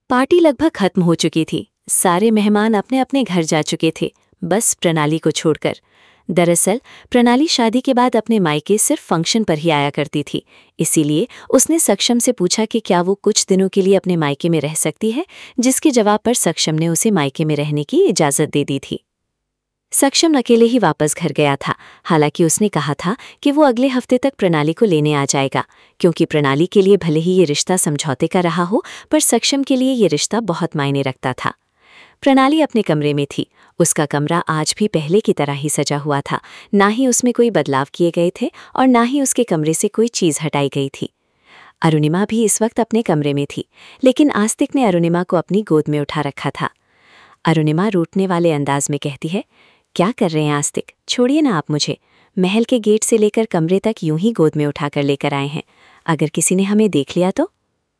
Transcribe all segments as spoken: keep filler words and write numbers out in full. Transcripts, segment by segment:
Party लगभग खत्म हो चुकी थी। सारे मेहमान अपने अपने घर जा चुके थे, बस प्रणाली को छोड़कर। दरअसल प्रणाली शादी के बाद अपने मायके सिर्फ फंक्शन पर ही आया करती थी, इसीलिए उसने सक्षम से पूछा कि क्या वो कुछ दिनों के लिए अपने मायके में रह सकती है, जिसके जवाब पर सक्षम ने उसे मायके में रहने की इजाज़त दे दी थी। सक्षम अकेले ही वापस घर गया था। हालांकि उसने कहा था कि वो अगले हफ्ते तक प्रणाली को लेने आ जाएगा, क्योंकि प्रणाली के लिए भले ही ये रिश्ता समझौते का रहा हो, पर सक्षम के लिए ये रिश्ता बहुत मायने रखता था। प्रणाली अपने कमरे में थी। उसका कमरा आज भी पहले की तरह ही सजा हुआ था। ना ही उसमें कोई बदलाव किए गए थे और ना ही उसके कमरे से कोई चीज़ हटाई गई थी। अरुणिमा भी इस वक्त अपने कमरे में थी, लेकिन आस्तिक ने अरुणिमा को अपनी गोद में उठा रखा था। अरुणिमा रूठने वाले अंदाज में कहती है, क्या कर रहे हैं आस्तिक, छोड़िए ना आप मुझे। महल के गेट से लेकर कमरे तक यूं ही गोद में उठाकर लेकर आए हैं, अगर किसी ने हमें देख लिया तो।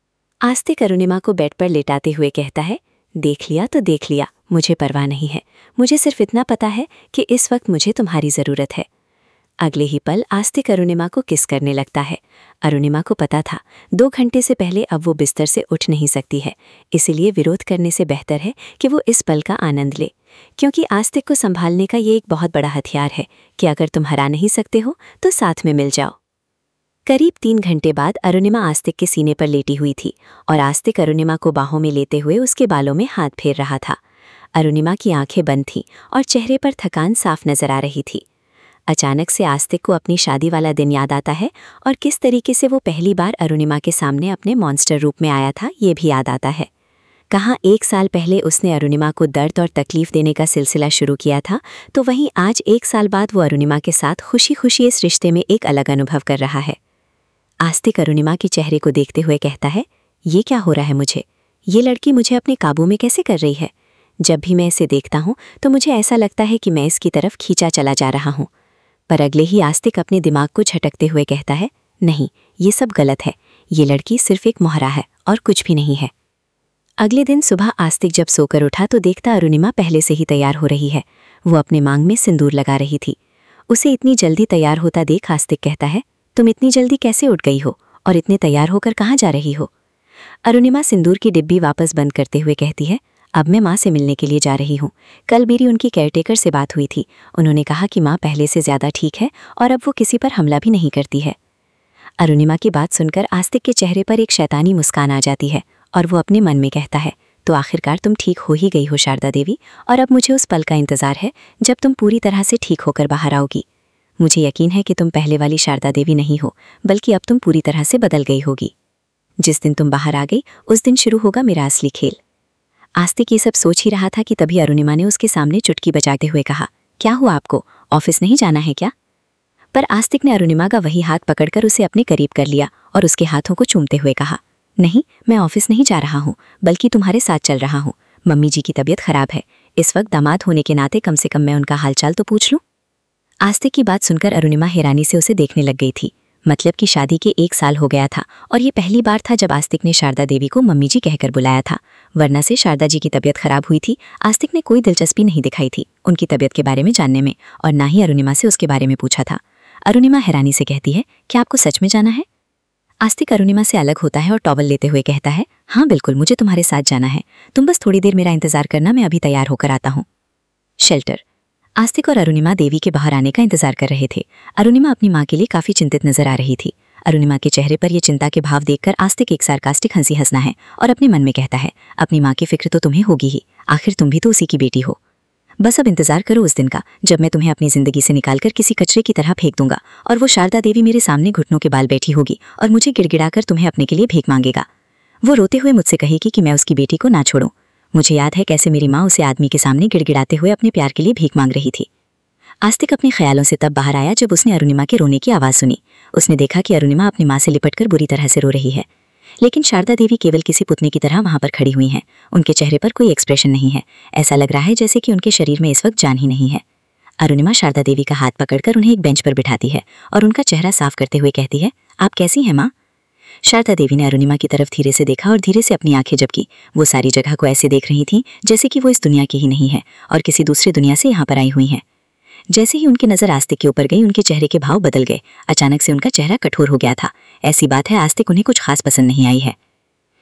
आस्तिक अरुणिमा को बेड पर लेटाते हुए कहता है, देख लिया तो देख लिया, मुझे परवाह नहीं है। मुझे सिर्फ इतना पता है कि इस वक्त मुझे तुम्हारी ज़रूरत है। अगले ही पल आस्तिक अरुणिमा को किस करने लगता है। अरुणिमा को पता था दो घंटे से पहले अब वो बिस्तर से उठ नहीं सकती है, इसीलिए विरोध करने से बेहतर है कि वो इस पल का आनंद ले, क्योंकि आस्तिक को संभालने का ये एक बहुत बड़ा हथियार है कि अगर तुम हरा नहीं सकते हो तो साथ में मिल जाओ। करीब तीन घंटे बाद अरुणिमा आस्तिक के सीने पर लेटी हुई थी और आस्तिक अरुणिमा को बाहों में लेते हुए उसके बालों में हाथ फेर रहा था। अरुणिमा की आंखें बंद थीं और चेहरे पर थकान साफ नजर आ रही थी। अचानक से आस्तिक को अपनी शादी वाला दिन याद आता है और किस तरीके से वो पहली बार अरुणिमा के सामने अपने मॉन्स्टर रूप में आया था, ये भी याद आता है। कहाँ एक साल पहले उसने अरुणिमा को दर्द और तकलीफ देने का सिलसिला शुरू किया था, तो वहीं आज एक साल बाद वो अरुणिमा के साथ खुशी खुशी इस रिश्ते में एक अलग अनुभव कर रहा है। आस्तिक अरुणिमा के चेहरे को देखते हुए कहता है, ये क्या हो रहा है मुझे? ये लड़की मुझे अपने काबू में कैसे कर रही है? जब भी मैं इसे देखता हूँ तो मुझे ऐसा लगता है कि मैं इसकी तरफ खींचा चला जा रहा हूँ। पर अगले ही आस्तिक अपने दिमाग को झटकते हुए कहता है, नहीं, ये सब गलत है। ये लड़की सिर्फ एक मोहरा है और कुछ भी नहीं है। अगले दिन सुबह आस्तिक जब सोकर उठा तो देखता अरुणिमा पहले से ही तैयार हो रही है। वो अपने मांग में सिंदूर लगा रही थी। उसे इतनी जल्दी तैयार होता देख आस्तिक कहता है, तुम इतनी जल्दी कैसे उठ गई हो और इतने तैयार होकर कहाँ जा रही हो? अरुणिमा सिंदूर की डिब्बी वापस बंद करते हुए कहती है, अब मैं माँ से मिलने के लिए जा रही हूँ। कल मेरी उनकी केयरटेकर से बात हुई थी। उन्होंने कहा कि माँ पहले से ज़्यादा ठीक है और अब वो किसी पर हमला भी नहीं करती है। अरुणिमा की बात सुनकर आस्तिक के चेहरे पर एक शैतानी मुस्कान आ जाती है और वो अपने मन में कहता है, तो आखिरकार तुम ठीक हो ही गई हो शारदा देवी, और अब मुझे उस पल का इंतज़ार है जब तुम पूरी तरह से ठीक होकर बाहर आओगी। मुझे यकीन है कि तुम पहले वाली शारदा देवी नहीं हो, बल्कि अब तुम पूरी तरह से बदल गई होगी। जिस दिन तुम बाहर आ गई उस दिन शुरू होगा मेरा असली खेल। आस्तिक ये सब सोच ही रहा था कि तभी अरुणिमा ने उसके सामने चुटकी बजाते हुए कहा, क्या हुआ आपको, ऑफिस नहीं जाना है क्या? पर आस्तिक ने अरुणिमा का वही हाथ पकड़कर उसे अपने करीब कर लिया और उसके हाथों को चूमते हुए कहा, नहीं, मैं ऑफिस नहीं जा रहा हूँ, बल्कि तुम्हारे साथ चल रहा हूँ। मम्मी जी की तबीयत खराब है, इस वक्त दामाद होने के नाते कम से कम मैं उनका हालचाल तो पूछ लूँ। आस्तिक की बात सुनकर अरुणिमा हैरानी से उसे देखने लग गई थी। मतलब कि शादी के एक साल हो गया था और ये पहली बार था जब आस्तिक ने शारदा देवी को मम्मी जी कहकर बुलाया था, वरना से शारदा जी की तबीयत खराब हुई थी। आस्तिक ने कोई दिलचस्पी नहीं दिखाई थी उनकी तबीयत के बारे में जानने में, और ना ही अरुणिमा से उसके बारे में पूछा था। अरुणिमा हैरानी से कहती है, क्या आपको सच में जाना है? आस्तिक अरुणिमा से अलग होता है और टॉवल लेते हुए कहता है, हाँ बिल्कुल, मुझे तुम्हारे साथ जाना है। तुम बस थोड़ी देर मेरा इंतजार करना, मैं अभी तैयार होकर आता हूँ। शेल्टर। आस्तिक और अरुणिमा देवी के बाहर आने का इंतजार कर रहे थे। अरुणिमा अपनी माँ के लिए काफी चिंतित नजर आ रही थी। अरुणिमा के चेहरे पर यह चिंता के भाव देखकर आस्तिक एक सार्कास्टिक हंसी हंसना है और अपने मन में कहता है, अपनी माँ की फिक्र तो तुम्हें होगी ही, आखिर तुम भी तो उसी की बेटी हो। बस अब इंतजार करो उस दिन का जब मैं तुम्हें अपनी जिंदगी से निकालकर किसी कचरे की तरह फेंक दूंगा और वो शारदा देवी मेरे सामने घुटनों के बाल बैठी होगी और मुझे गिड़गिड़ाकर तुम्हें अपने के लिए भीख मांगेगा। वो रोते हुए मुझसे कहेगी कि मैं उसकी बेटी को ना छोड़ूं। मुझे याद है कैसे मेरी माँ उसे आदमी के सामने गिड़गिड़ाते हुए अपने प्यार के लिए भीख मांग रही थी। आस्तिक अपने ख्यालों से तब बाहर आया जब उसने अरुणिमा के रोने की आवाज़ सुनी। उसने देखा कि अरुणिमा अपनी माँ से लिपटकर बुरी तरह से रो रही है, लेकिन शारदा देवी केवल किसी पुतनी की तरह वहां पर खड़ी हुई हैं। उनके चेहरे पर कोई एक्सप्रेशन नहीं है, ऐसा लग रहा है जैसे कि उनके शरीर में इस वक्त जान ही नहीं है। अरुणिमा शारदा देवी का हाथ पकड़कर उन्हें एक बेंच पर बिठाती है और उनका चेहरा साफ करते हुए कहती है, आप कैसी हैं माँ? शारदा देवी ने अरुणिमा की तरफ धीरे से देखा और धीरे से अपनी आंखें झपकी। वो सारी जगह को ऐसे देख रही थीं जैसे कि वो इस दुनिया की ही नहीं है और किसी दूसरी दुनिया से यहाँ पर आई हुई हैं। जैसे ही उनकी नजर आस्तिक के ऊपर गई, उनके चेहरे के भाव बदल गए। अचानक से उनका चेहरा कठोर हो गया था। ऐसी बात है आस्तिक उन्हें कुछ खास पसंद नहीं आई है।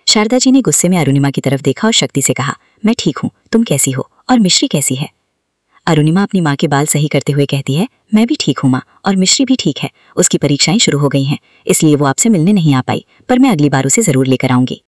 शारदा जी ने गुस्से में अरुणिमा की तरफ देखा और शक्ति से कहा, मैं ठीक हूँ, तुम कैसी हो और मिश्री कैसी है? अरुणिमा अपनी माँ के बाल सही करते हुए कहती है, मैं भी ठीक हूँ माँ, और मिश्री भी ठीक है। उसकी परीक्षाएं शुरू हो गई हैं, इसलिए वो आपसे मिलने नहीं आ पाई, पर मैं अगली बार उसे जरूर लेकर आऊंगी।